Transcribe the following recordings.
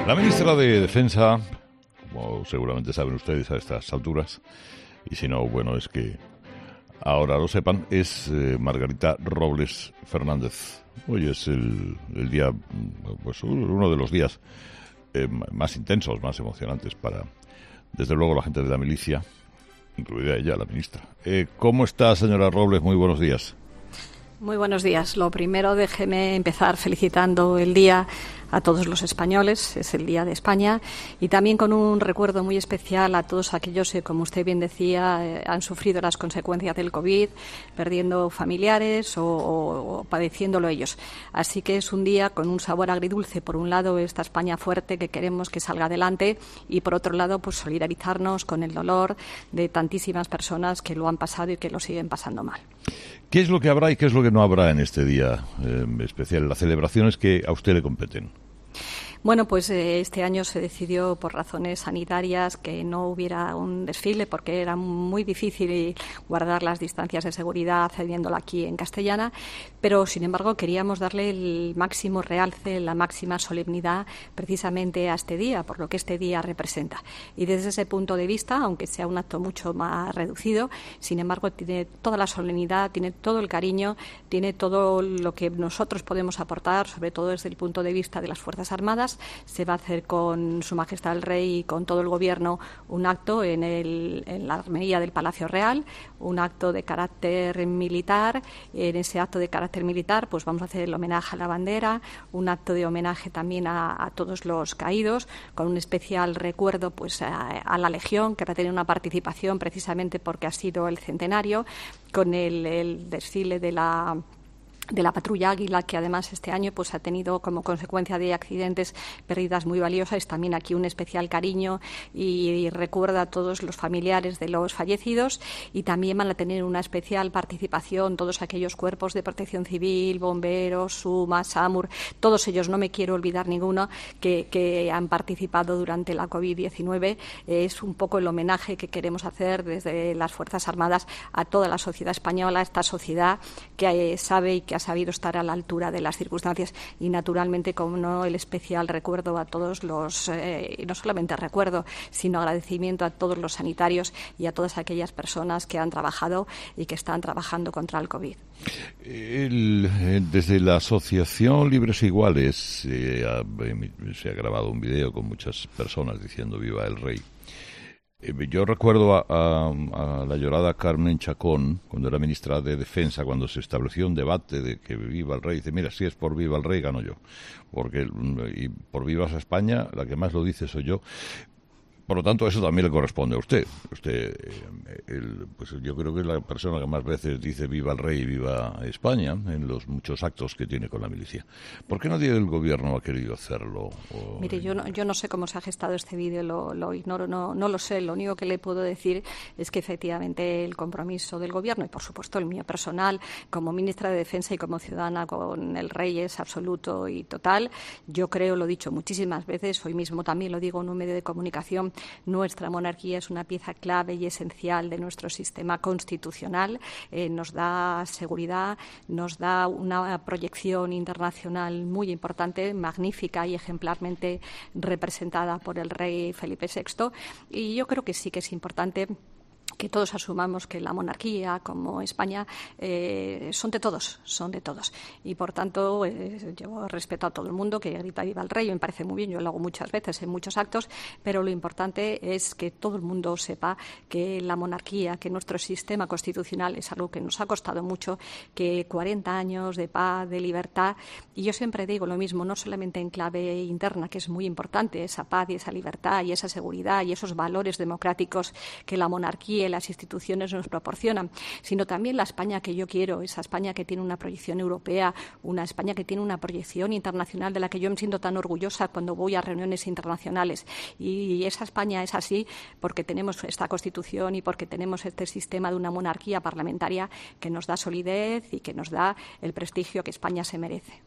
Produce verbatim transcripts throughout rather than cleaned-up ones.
La ministra de Defensa, como seguramente saben ustedes a estas alturas, y si no, bueno, es que ahora lo sepan, es eh, Margarita Robles Fernández. Hoy es el, el día, pues uno de los días eh, más intensos, más emocionantes para, desde luego, la gente de la milicia, incluida ella, la ministra. Eh, ¿Cómo está, señora Robles? Muy buenos días. Muy buenos días. Lo primero, déjeme empezar felicitando el día a todos los españoles, es el Día de España, y también con un recuerdo muy especial a todos aquellos que, como usted bien decía, eh, han sufrido las consecuencias del COVID, perdiendo familiares o, o, o padeciéndolo ellos. Así que es un día con un sabor agridulce. Por un lado, esta España fuerte que queremos que salga adelante, y por otro lado, pues solidarizarnos con el dolor de tantísimas personas que lo han pasado y que lo siguen pasando mal. ¿Qué es lo que habrá y qué es lo que no habrá en este día eh, especial, las celebraciones que a usted le competen? Bueno, pues eh, este año se decidió por razones sanitarias que no hubiera un desfile porque era muy difícil guardar las distancias de seguridad haciéndolo aquí en Castellana, pero sin embargo queríamos darle el máximo realce, la máxima solemnidad precisamente a este día, por lo que este día representa. Y desde ese punto de vista, aunque sea un acto mucho más reducido, sin embargo tiene toda la solemnidad, tiene todo el cariño, tiene todo lo que nosotros podemos aportar, sobre todo desde el punto de vista de las Fuerzas Armadas. Se va a hacer con Su Majestad el Rey y con todo el Gobierno un acto en, el, en la armería del Palacio Real, un acto de carácter militar. En ese acto de carácter militar pues vamos a hacer el homenaje a la bandera, un acto de homenaje también a, a todos los caídos, con un especial recuerdo pues a, a la Legión, que va a tener una participación precisamente porque ha sido el centenario, con el, el desfile de la de la patrulla Águila, que además este año pues ha tenido como consecuencia de accidentes pérdidas muy valiosas. También aquí un especial cariño y, y recuerda a todos los familiares de los fallecidos, y también van a tener una especial participación todos aquellos cuerpos de protección civil, bomberos, SUMA, SAMUR, todos ellos, no me quiero olvidar ninguno, que, que han participado durante la COVID diecinueve. Eh, es un poco el homenaje que queremos hacer desde las Fuerzas Armadas a toda la sociedad española, esta sociedad que eh, sabe y que ha sabido estar a la altura de las circunstancias, y naturalmente, como no, el especial recuerdo a todos los, eh, y no solamente recuerdo, sino agradecimiento a todos los sanitarios y a todas aquellas personas que han trabajado y que están trabajando contra el COVID. El, eh, desde la Asociación Libres e Iguales eh, ha, se ha grabado un video con muchas personas diciendo viva el Rey. Yo recuerdo a, a, a la llorada Carmen Chacón, cuando era ministra de Defensa, cuando se estableció un debate de que viva el Rey. Dice, mira, si es por viva el Rey, gano yo. Porque y por vivas a España, la que más lo dice soy yo. Por lo tanto, eso también le corresponde a usted. Usted, eh, el, pues yo creo que es la persona que más veces dice viva el Rey y viva España en los muchos actos que tiene con la milicia. ¿Por qué nadie del Gobierno ha querido hacerlo? O... Mire, yo no, yo no sé cómo se ha gestado este vídeo, lo, lo ignoro, no, no lo sé. Lo único que le puedo decir es que efectivamente el compromiso del Gobierno, y por supuesto el mío personal, como ministra de Defensa y como ciudadana con el Rey, es absoluto y total. Yo creo, lo he dicho muchísimas veces, hoy mismo también lo digo en un medio de comunicación, nuestra monarquía es una pieza clave y esencial de nuestro sistema constitucional. Eh, nos da seguridad, nos da una proyección internacional muy importante, magnífica y ejemplarmente representada por el Rey Felipe sexto. Y yo creo que sí que es importante que todos asumamos que la monarquía, como España, eh, son de todos, son de todos. Y, por tanto, eh, yo respeto a todo el mundo que grita viva el Rey, me parece muy bien, yo lo hago muchas veces en muchos actos, pero lo importante es que todo el mundo sepa que la monarquía, que nuestro sistema constitucional es algo que nos ha costado mucho, que cuarenta años de paz, de libertad, y yo siempre digo lo mismo, no solamente en clave interna, que es muy importante, esa paz y esa libertad y esa seguridad y esos valores democráticos que la monarquía y las instituciones nos proporcionan, sino también la España que yo quiero, esa España que tiene una proyección europea, una España que tiene una proyección internacional de la que yo me siento tan orgullosa cuando voy a reuniones internacionales. Y esa España es así porque tenemos esta Constitución y porque tenemos este sistema de una monarquía parlamentaria que nos da solidez y que nos da el prestigio que España se merece.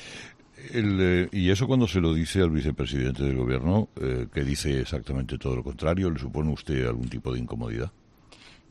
El, eh, y eso cuando se lo dice al vicepresidente del Gobierno, eh, que dice exactamente todo lo contrario, ¿le supone a usted algún tipo de incomodidad?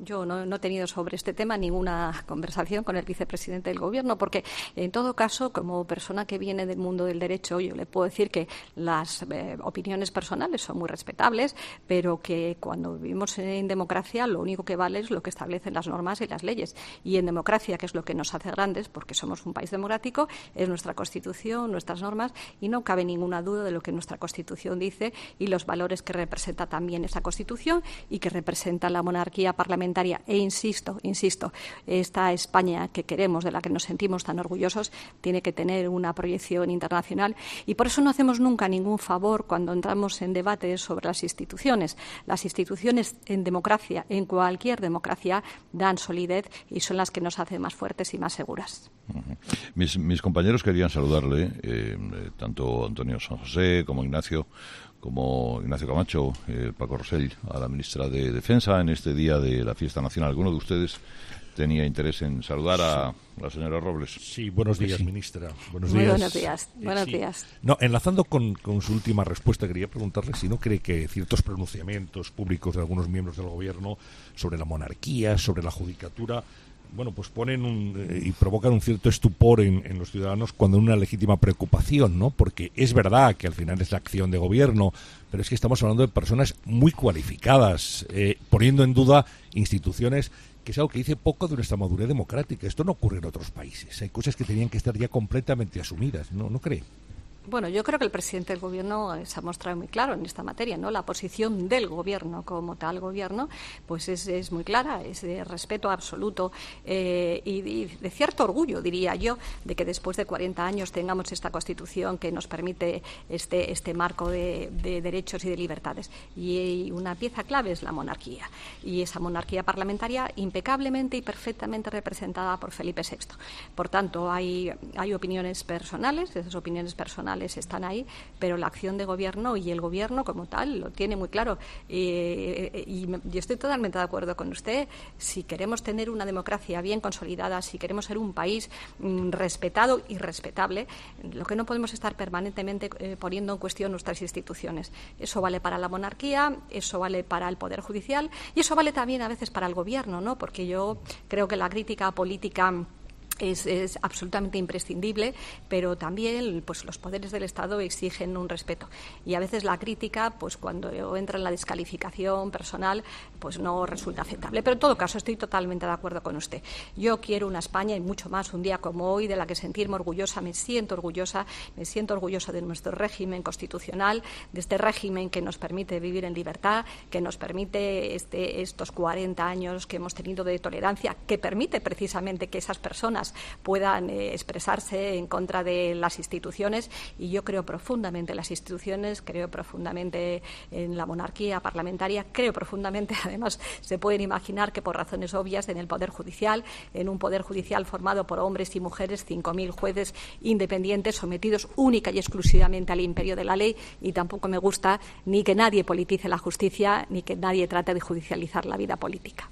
Yo no, no he tenido sobre este tema ninguna conversación con el vicepresidente del Gobierno, porque en todo caso, como persona que viene del mundo del derecho, yo le puedo decir que las eh, opiniones personales son muy respetables, pero que cuando vivimos en democracia lo único que vale es lo que establecen las normas y las leyes. Y en democracia, que es lo que nos hace grandes, porque somos un país democrático, es nuestra Constitución, nuestras normas, y no cabe ninguna duda de lo que nuestra Constitución dice y los valores que representa también esa Constitución y que representa la monarquía parlamentaria. E insisto, insisto, esta España que queremos, de la que nos sentimos tan orgullosos, tiene que tener una proyección internacional, y por eso no hacemos nunca ningún favor cuando entramos en debates sobre las instituciones. Las instituciones en democracia, en cualquier democracia, dan solidez y son las que nos hacen más fuertes y más seguras. Uh-huh. Mis, mis compañeros querían saludarle, eh, tanto Antonio San José como Ignacio, como Ignacio Camacho, eh, Paco Rosell, a la ministra de Defensa en este día de la fiesta nacional. ¿Alguno de ustedes tenía interés en saludar a la señora Robles? Sí, buenos días, sí. Ministra. Buenos Muy días. buenos días. Buenos sí. días. No, enlazando con, con su última respuesta, quería preguntarle si no cree que ciertos pronunciamientos públicos de algunos miembros del Gobierno sobre la monarquía, sobre la judicatura, bueno, pues ponen un, eh, y provocan un cierto estupor en, en los ciudadanos cuando hay una legítima preocupación, ¿no? Porque es verdad que al final es la acción de gobierno, pero es que estamos hablando de personas muy cualificadas, eh, poniendo en duda instituciones, que es algo que dice poco de nuestra madurez democrática. Esto no ocurre en otros países. Hay cosas que tenían que estar ya completamente asumidas, ¿no? ¿No cree? Bueno, yo creo que el presidente del Gobierno se ha mostrado muy claro en esta materia, ¿no? La posición del Gobierno como tal Gobierno, pues es, es muy clara, es de respeto absoluto eh, y, y de cierto orgullo, diría yo, de que después de cuarenta años tengamos esta Constitución que nos permite este, este marco de, de derechos y de libertades. Y una pieza clave es la monarquía. Y esa monarquía parlamentaria impecablemente y perfectamente representada por Felipe sexto. Por tanto, hay, hay opiniones personales, esas opiniones personales están ahí, pero la acción de gobierno y el gobierno como tal lo tiene muy claro. Eh, y yo estoy totalmente de acuerdo con usted. Si queremos tener una democracia bien consolidada, si queremos ser un país mm, respetado y respetable, lo que no podemos estar permanentemente eh, poniendo en cuestión nuestras instituciones. Eso vale para la monarquía, eso vale para el Poder Judicial y eso vale también a veces para el gobierno, ¿no? Porque yo creo que la crítica política Es, es absolutamente imprescindible, pero también pues los poderes del Estado exigen un respeto y a veces la crítica, pues cuando entra en la descalificación personal, pues no resulta aceptable. Pero en todo caso estoy totalmente de acuerdo con usted. Yo quiero una España y mucho más un día como hoy de la que sentirme orgullosa. Me siento orgullosa, me siento orgullosa de nuestro régimen constitucional, de este régimen que nos permite vivir en libertad, que nos permite este, estos cuarenta años que hemos tenido de tolerancia, que permite precisamente que esas personas puedan eh, expresarse en contra de las instituciones, y yo creo profundamente en las instituciones, creo profundamente en la monarquía parlamentaria, creo profundamente, además se pueden imaginar que por razones obvias en el Poder Judicial, en un Poder Judicial formado por hombres y mujeres, cinco mil jueces independientes sometidos única y exclusivamente al imperio de la ley, y tampoco me gusta ni que nadie politice la justicia ni que nadie trate de judicializar la vida política.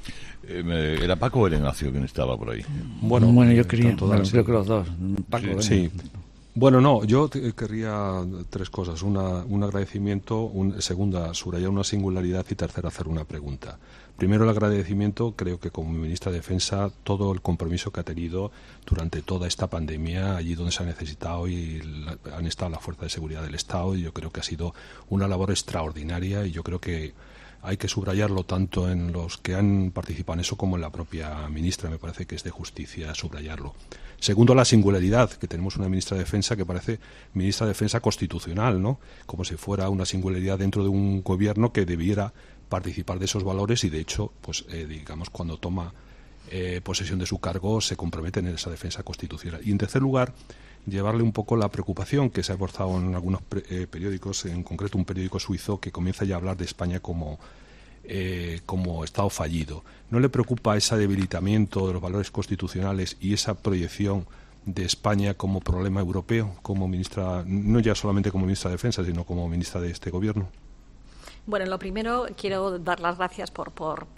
Eh, ¿Era Paco o era Ignacio quien estaba por ahí? Bueno, bueno yo quería, bueno, creo que los dos. Paco, sí, sí. Bueno, no, yo te, querría tres cosas. Una, un agradecimiento, un, segunda, subrayar una singularidad y tercera, hacer una pregunta. Primero, el agradecimiento, creo que como ministra de Defensa, todo el compromiso que ha tenido durante toda esta pandemia, allí donde se ha necesitado y la, han estado las fuerzas de seguridad del Estado, y yo creo que ha sido una labor extraordinaria, y yo creo que hay que subrayarlo tanto en los que han participado en eso como en la propia ministra. Me parece que es de justicia subrayarlo. Segundo, la singularidad, que tenemos una ministra de Defensa que parece ministra de Defensa constitucional, ¿no? Como si fuera una singularidad dentro de un gobierno que debiera participar de esos valores y, de hecho, pues eh, digamos, cuando toma eh, posesión de su cargo se compromete en esa defensa constitucional. Y, en tercer lugar, llevarle un poco la preocupación que se ha esforzado en algunos eh, periódicos, en concreto un periódico suizo que comienza ya a hablar de España como, eh, como Estado fallido. ¿No le preocupa ese debilitamiento de los valores constitucionales y esa proyección de España como problema europeo, como ministra, no ya solamente como ministra de Defensa, sino como ministra de este gobierno? Bueno, lo primero, quiero dar las gracias por, por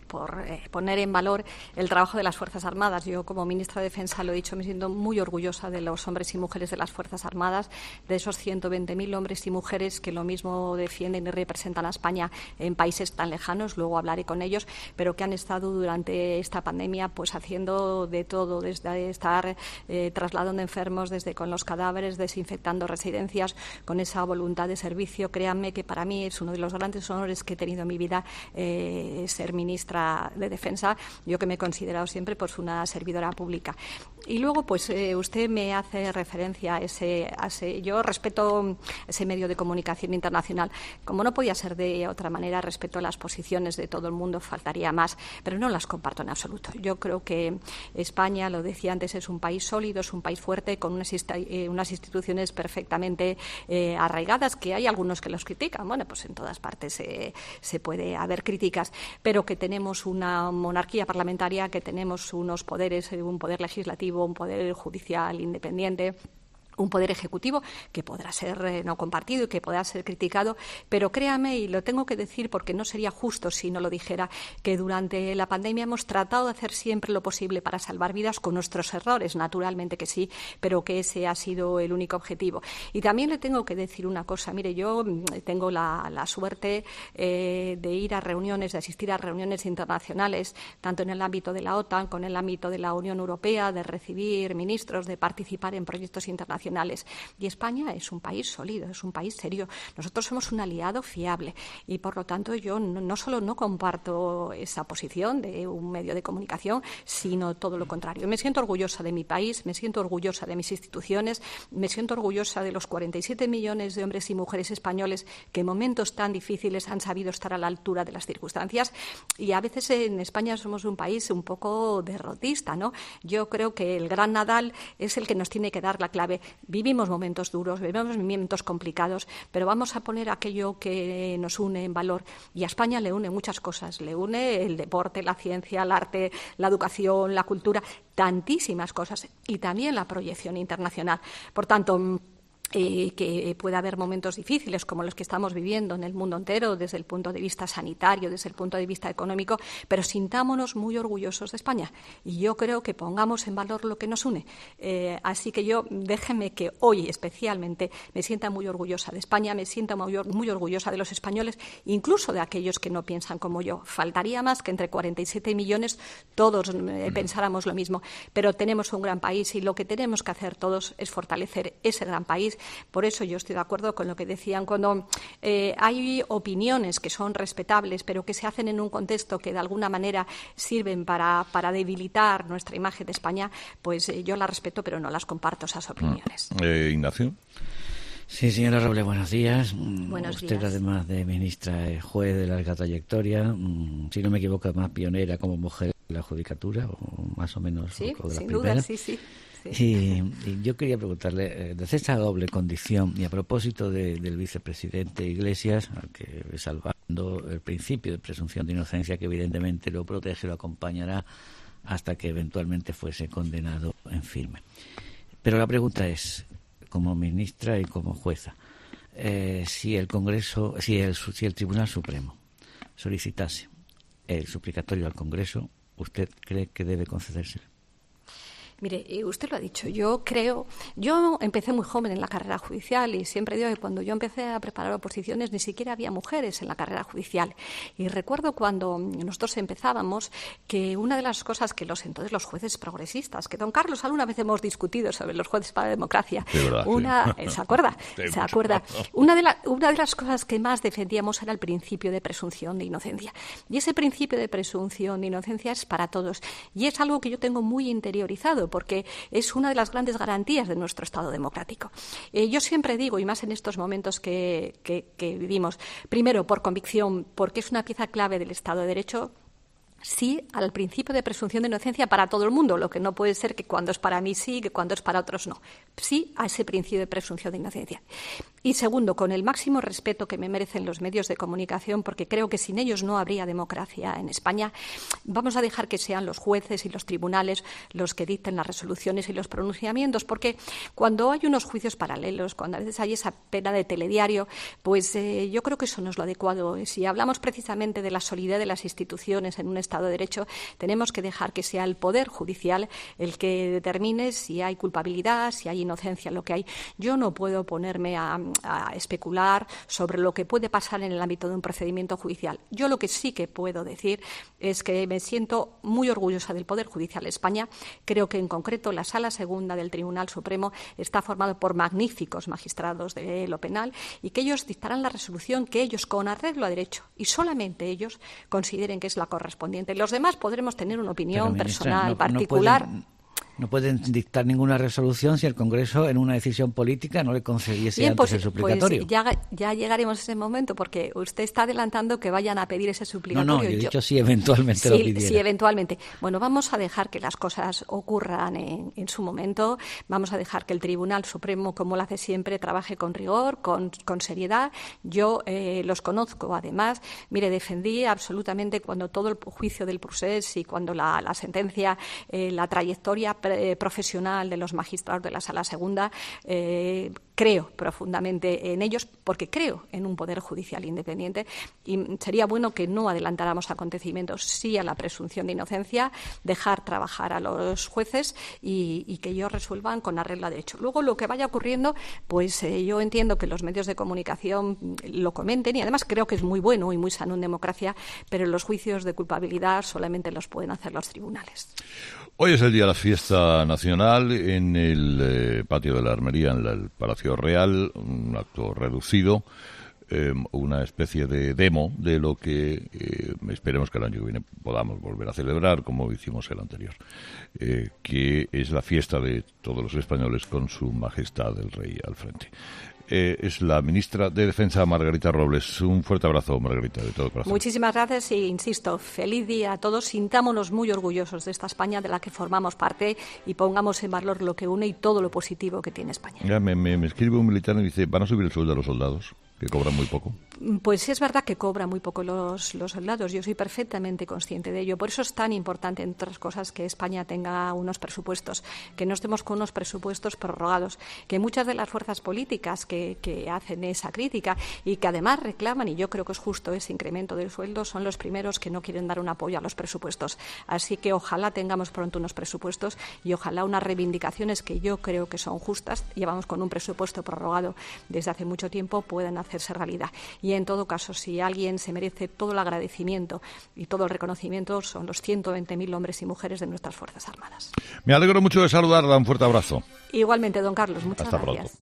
por eh, poner en valor el trabajo de las Fuerzas Armadas. Yo, como ministra de Defensa, lo he dicho, me siento muy orgullosa de los hombres y mujeres de las Fuerzas Armadas, de esos ciento veinte mil hombres y mujeres que lo mismo defienden y representan a España en países tan lejanos, luego hablaré con ellos, pero que han estado durante esta pandemia pues haciendo de todo, desde estar eh, trasladando enfermos, desde con los cadáveres, desinfectando residencias, con esa voluntad de servicio. Créanme que para mí es uno de los grandes honores que he tenido en mi vida eh, ser ministra de Defensa, yo que me he considerado siempre pues una servidora pública. Y luego pues eh, usted me hace referencia a ese, a ese, yo respeto ese medio de comunicación internacional, como no podía ser de otra manera, respeto las posiciones de todo el mundo, faltaría más, pero no las comparto en absoluto. Yo creo que España, lo decía antes, es un país sólido, es un país fuerte, con unas, eh, unas instituciones perfectamente eh, arraigadas, que hay algunos que los critican, bueno, pues en todas partes eh, se puede haber críticas, pero que tenemos una monarquía parlamentaria, que tenemos unos poderes, un poder legislativo, un poder judicial independiente, un poder ejecutivo que podrá ser eh, no compartido y que podrá ser criticado, pero créame, y lo tengo que decir porque no sería justo si no lo dijera, que durante la pandemia hemos tratado de hacer siempre lo posible para salvar vidas, con nuestros errores, naturalmente que sí, pero que ese ha sido el único objetivo. Y también le tengo que decir una cosa, mire, yo tengo la, la suerte eh, de ir a reuniones, de asistir a reuniones internacionales, tanto en el ámbito de la OTAN como en el ámbito de la Unión Europea, de recibir ministros, de participar en proyectos internacionales. Y España es un país sólido, es un país serio. Nosotros somos un aliado fiable y, por lo tanto, yo no, no solo no comparto esa posición de un medio de comunicación, sino todo lo contrario. Me siento orgullosa de mi país, me siento orgullosa de mis instituciones, me siento orgullosa de los cuarenta y siete millones de hombres y mujeres españoles que en momentos tan difíciles han sabido estar a la altura de las circunstancias. Y a veces en España somos un país un poco derrotista, ¿no? Yo creo que el gran Nadal es el que nos tiene que dar la clave. Vivimos momentos duros, vivimos momentos complicados, pero vamos a poner aquello que nos une en valor. Y a España le une muchas cosas. Le une el deporte, la ciencia, el arte, la educación, la cultura, tantísimas cosas. Y también la proyección internacional. Por tanto, Eh, que puede haber momentos difíciles como los que estamos viviendo en el mundo entero desde el punto de vista sanitario, desde el punto de vista económico, pero sintámonos muy orgullosos de España y yo creo que pongamos en valor lo que nos une. Eh, así que yo, déjeme que hoy especialmente me sienta muy orgullosa de España, me sienta muy, muy orgullosa de los españoles, incluso de aquellos que no piensan como yo. Faltaría más que entre cuarenta y siete millones todos eh, pensáramos lo mismo, pero tenemos un gran país y lo que tenemos que hacer todos es fortalecer ese gran país. Por eso yo estoy de acuerdo con lo que decían cuando eh, hay opiniones que son respetables, pero que se hacen en un contexto que de alguna manera sirven para, para debilitar nuestra imagen de España, pues eh, yo las respeto, pero no las comparto, esas opiniones. Eh, Ignacio. Sí, señora Robles, buenos días. Buenos Usted, días. además de ministra, es juez de larga trayectoria. Si no me equivoco, más pionera como mujer en la judicatura, o más o menos. Sí, de sin duda, duda, sí, sí. Sí. Y, y yo quería preguntarle, desde esa doble condición y a propósito de, del vicepresidente Iglesias, al que salvando el principio de presunción de inocencia, que evidentemente lo protege, lo acompañará hasta que eventualmente fuese condenado en firme. Pero la pregunta es, como ministra y como jueza, eh, si el Congreso, si el, si el Tribunal Supremo solicitase el suplicatorio al Congreso, ¿usted cree que debe concedérselo? Mire, usted lo ha dicho, yo creo, yo empecé muy joven en la carrera judicial y siempre digo que cuando yo empecé a preparar oposiciones ni siquiera había mujeres en la carrera judicial. Y recuerdo cuando nosotros empezábamos que una de las cosas que los entonces los jueces progresistas, que don Carlos alguna vez hemos discutido sobre los jueces para la democracia, de verdad, una, sí. ¿se acuerda? Sí, ¿Se acuerda? Una de, la, una de las cosas que más defendíamos era el principio de presunción de inocencia. Y ese principio de presunción de inocencia es para todos. Y es algo que yo tengo muy interiorizado, porque es una de las grandes garantías de nuestro Estado democrático. Eh, yo siempre digo, y más en estos momentos que, que, que vivimos, primero por convicción, porque es una pieza clave del Estado de Derecho, sí al principio de presunción de inocencia para todo el mundo, lo que no puede ser que cuando es para mí sí, que cuando es para otros no. Sí a ese principio de presunción de inocencia. Y segundo, con el máximo respeto que me merecen los medios de comunicación, porque creo que sin ellos no habría democracia en España, vamos a dejar que sean los jueces y los tribunales los que dicten las resoluciones y los pronunciamientos, porque cuando hay unos juicios paralelos, cuando a veces hay esa pena de telediario, pues eh, yo creo que eso no es lo adecuado. Si hablamos precisamente de la solidez de las instituciones en un Estado de Derecho, tenemos que dejar que sea el Poder Judicial el que determine si hay culpabilidad, si hay inocencia, lo que hay. Yo no puedo ponerme a a especular sobre lo que puede pasar en el ámbito de un procedimiento judicial. Yo lo que sí que puedo decir es que me siento muy orgullosa del Poder Judicial de España. Creo que en concreto la Sala Segunda del Tribunal Supremo está formado por magníficos magistrados de lo penal y que ellos dictarán la resolución que ellos, con arreglo a derecho, y solamente ellos, consideren que es la correspondiente. Los demás podremos tener una opinión Pero, ministra, personal, no, particular. No pueden... No pueden dictar ninguna resolución si el Congreso, en una decisión política, no le concediese Bien, antes pues, el suplicatorio. Pues ya, ya llegaremos a ese momento, porque usted está adelantando que vayan a pedir ese suplicatorio. No, no, yo he dicho si eventualmente sí, lo pidiera. Sí, eventualmente. Bueno, vamos a dejar que las cosas ocurran en, en su momento. Vamos a dejar que el Tribunal Supremo, como lo hace siempre, trabaje con rigor, con, con seriedad. Yo eh, los conozco, además. Mire, defendí absolutamente cuando todo el juicio del procés y cuando la, la sentencia, eh, la trayectoria pre, profesional de los magistrados de la Sala Segunda, eh, creo profundamente en ellos porque creo en un poder judicial independiente y sería bueno que no adelantáramos acontecimientos, sí a la presunción de inocencia, dejar trabajar a los jueces y, y que ellos resuelvan con arreglo a derecho. Luego lo que vaya ocurriendo, pues eh, yo entiendo que los medios de comunicación lo comenten y además creo que es muy bueno y muy sano en democracia, pero los juicios de culpabilidad solamente los pueden hacer los tribunales. Hoy es el día de la fiesta nacional en el eh, patio de la Armería, en la, el Palacio Real, un acto reducido, eh, una especie de demo de lo que eh, esperemos que el año que viene podamos volver a celebrar, como hicimos el anterior, eh, que es la fiesta de todos los españoles con su majestad el rey al frente. Eh, es la ministra de Defensa, Margarita Robles. Un fuerte abrazo, Margarita, de todo corazón. Muchísimas gracias y, insisto, feliz día a todos. Sintámonos muy orgullosos de esta España de la que formamos parte y pongamos en valor lo que une y todo lo positivo que tiene España. Ya, me, me, me escribe un militar y dice, ¿van a subir el sueldo a los soldados? Que cobran muy poco. Pues es verdad que cobran muy poco los, los soldados. Yo soy perfectamente consciente de ello. Por eso es tan importante, entre otras cosas, que España tenga unos presupuestos, que no estemos con unos presupuestos prorrogados, que muchas de las fuerzas políticas que, que hacen esa crítica y que además reclaman, y yo creo que es justo ese incremento del sueldo, son los primeros que no quieren dar un apoyo a los presupuestos. Así que ojalá tengamos pronto unos presupuestos y ojalá unas reivindicaciones que yo creo que son justas. Llevamos con un presupuesto prorrogado desde hace mucho tiempo, puedan hacer hacerse realidad. Y en todo caso, si alguien se merece todo el agradecimiento y todo el reconocimiento, son los ciento veinte mil hombres y mujeres de nuestras Fuerzas Armadas. Me alegro mucho de saludarla. Un fuerte abrazo. Igualmente, don Carlos. Muchas Hasta gracias. Pronto.